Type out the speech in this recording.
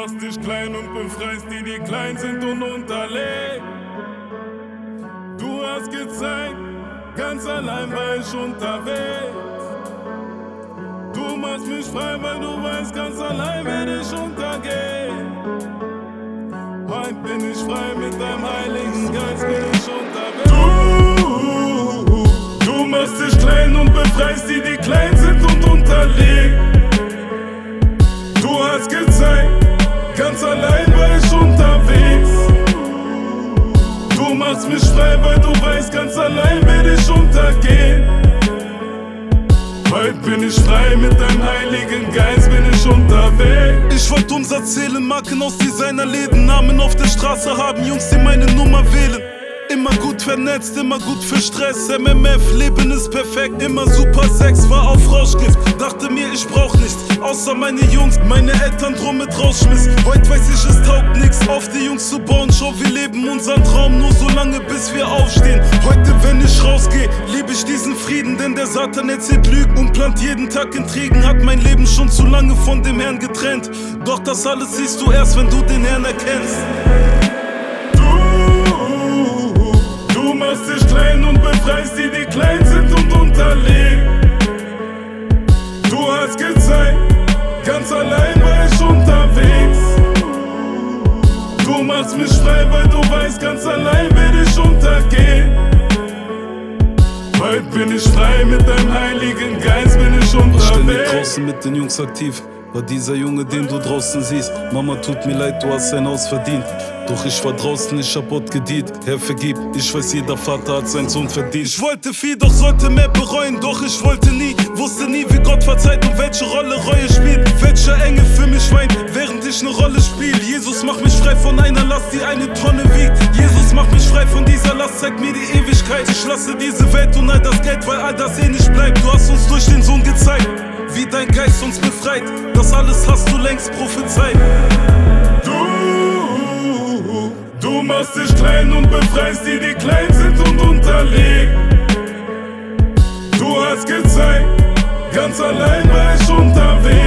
machst dich klein und befreist die, die klein sind und unterlegt. Du hast gezeigt, ganz allein war ich unterwegs. Du machst mich frei, weil du weißt, ganz allein werde ich untergehen. Heute bin ich frei, mit deinem Heiligen Geist bin ich unterwegs. Du machst dich klein und befreist die, die klein sind und unterlegen. Du hast gezeigt, ganz allein war ich unterwegs. Du machst mich frei, weil du weißt, ganz allein werde ich untergehen. Heute bin ich frei, mit deinem Heiligen Geist bin ich unterwegs. Ich wollte Umsatz zählen, Marken aus Designerläden, Namen auf der Straße haben, Jungs, die meine Nummer wählen. Immer gut vernetzt, immer gut für Stress. MMF, Leben ist perfekt, immer super Sex. War auf Rauschgift, dachte mir, ich brauch nichts außer meine Jungs, meine Eltern drum mit rausschmiss. Heute weiß ich, es taugt nix, auf die Jungs zu bauen. Schau, wir leben unseren Traum nur so lange, bis wir aufstehen. Heute, wenn ich rausgeh, lieb ich diesen Frieden, denn der Satan erzählt Lügen und plant jeden Tag Intrigen. Hat mein Leben schon zu lange von dem Herrn getrennt, doch das alles siehst du erst, wenn du den Herrn erkennst. Du machst dich klein und befreist die, die klein sind und unterlegen. Du hast gezeigt, ganz allein war ich unterwegs. Du machst mich frei, weil du weißt, ganz allein werde ich untergehen. Heute bin ich frei, mit deinem Heiligen Geist bin ich unterwegs. Ständig draußen mit den Jungs aktiv, war dieser Junge, den du draußen siehst. Mama, tut mir leid, du hast sein Haus verdient. Doch ich war draußen, ich hab Gott gedient. Herr, vergib, ich weiß, jeder Vater hat seinen Sohn verdient. Ich wollte viel, doch sollte mehr bereuen. Doch ich wollte nie, wusste nie, wie Gott verzeiht und welche Rolle Reue spielt. Welcher Engel für mich weint, während ich ne Rolle spiel. Jesus, mach mich frei von einer Last, die eine Tonne wiegt. Jesus, mach mich frei von dieser Last, zeig mir die Ewigkeit. Ich lasse diese Welt und all das Geld, weil all das eh nicht bleibt. Du hast uns durch den Sohn gezeigt, wie dein Geist uns befreit. Das alles hast du längst prophezeit. Du machst dich klein und befreist die, die klein sind und unterlegen. Du hast gezeigt, ganz allein war ich unterwegs.